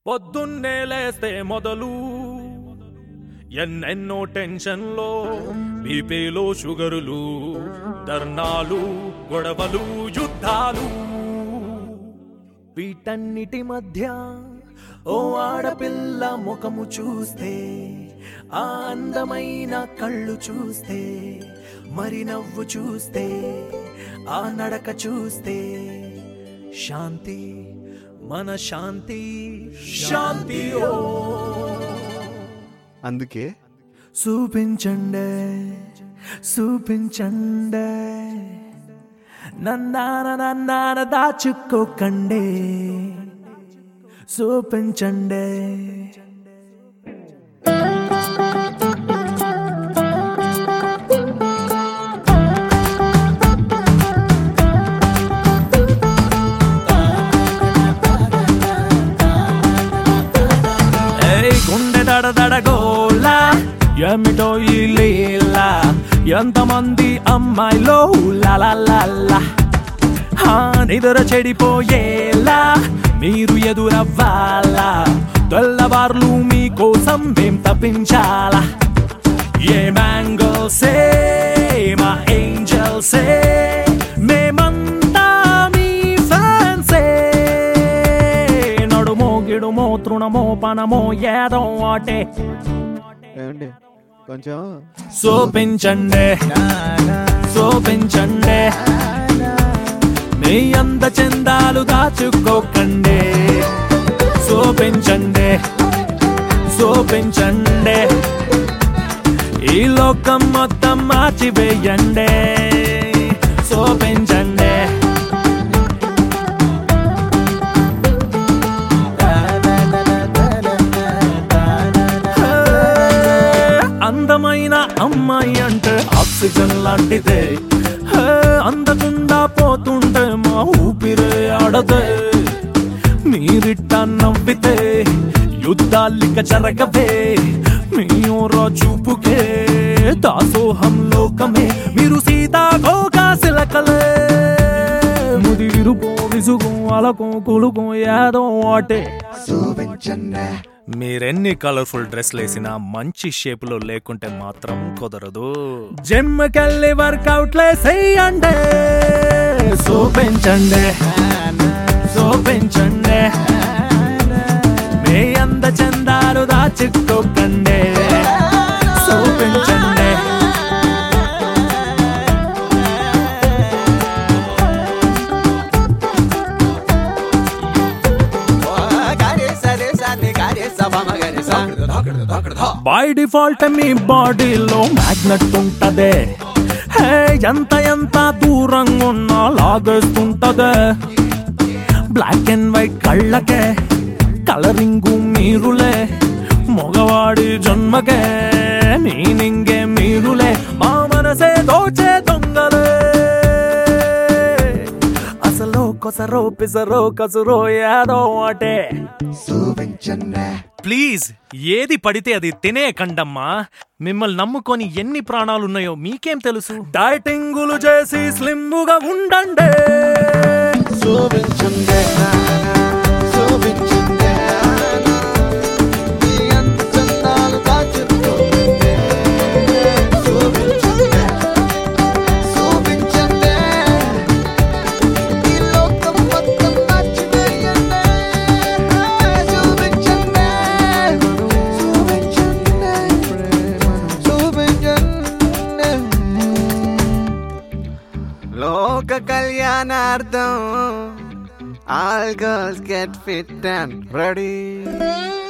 పొద్దున్నే లేస్తే మొదలు ఎన్నెన్నో టెన్షన్లో బీపీలో షుగరులు ధర్నాలు గొడవలు యుద్ధాలు వీటన్నిటి మధ్య ఓ ఆడపిల్ల ముఖము చూస్తే ఆ అందమైన కళ్ళు చూస్తే మరి నవ్వు చూస్తే ఆ నడక చూస్తే శాంతి మన శాంతి శాంతి ఓ అందుకే చూపించండి చూపించండి నన్నాన దాచుకోకండి చూపించండి గుండె దడదడగోలా ఏమిటో ఈ లీలా ఎంతమంది అమ్మాయిలో లాలా నిద్ర చెడిపోయేలా మీరు ఎదురవ్వాలా తెల్లవార్లు మీకోసం మేం తప్పించాలా ఏ మ్యాంగల్సే మా ఏంజల్సే మేమంతా మీ ఫ్యాన్సే నడుమో గిడుమో తృణమో పనమో ఏదో ఆటే ఏమండి కొంచెం చూపించండి చూపించండి మీ అంద చందాలు దాచుకోకండి చూపించండి చూపించండి ఈ లోకం మొత్తం మార్చివేయండి చూపించండి అందమైన అమ్మాయి అంటే ఆక్సిజన్ లాంటిదే అందకుండా పోతుంటే మా ఊపిరే ఆడదే మీరిట్ట నవ్వితే యుద్ధాలిక జరగవే మీరా చూపుకే దాసోహం లోకమే మీరు సీతాకోక సిలకలే ముదిరుకో విసుగు అలకో కులుకో ఏదో ఆటే మీరెన్ని కలర్ఫుల్ డ్రెస్లు వేసినా మంచి షేప్ లో లేకుంటే మాత్రం కుదరదు జిమ్ కెళ్ళి వర్కౌట్లే చెయ్యండి చూపించండి చూపించండి మీ అంద చందాలు దాచుకోకండి చూపించండి బై డిఫాల్ట్ మీ బాడీలో మ్యాగ్నెట్ ఉంటదే ఎంత ఎంత దూరంగా ఉన్నా లాగేస్తుంటదే బ్లాక్ అండ్ వైట్ కళ్ళకే కలరింగు మీరులే మగవాడి జన్మకే మీనింగే మీరులే మా మనసే దోచే దొంగలే అసలు కొసరో పిసరో కసురో ఏదో అటే ప్లీజ్ ఏది పడితే అది తినేకండమ్మా మిమ్మల్ని నమ్ముకొని ఎన్ని ప్రాణాలున్నాయో మీకేం తెలుసు డైటింగులు చేసి స్లిమ్గా ఉండండి చూపించండి చూపించండి లోక కళ్యాణార్థం all girls get fit and ready.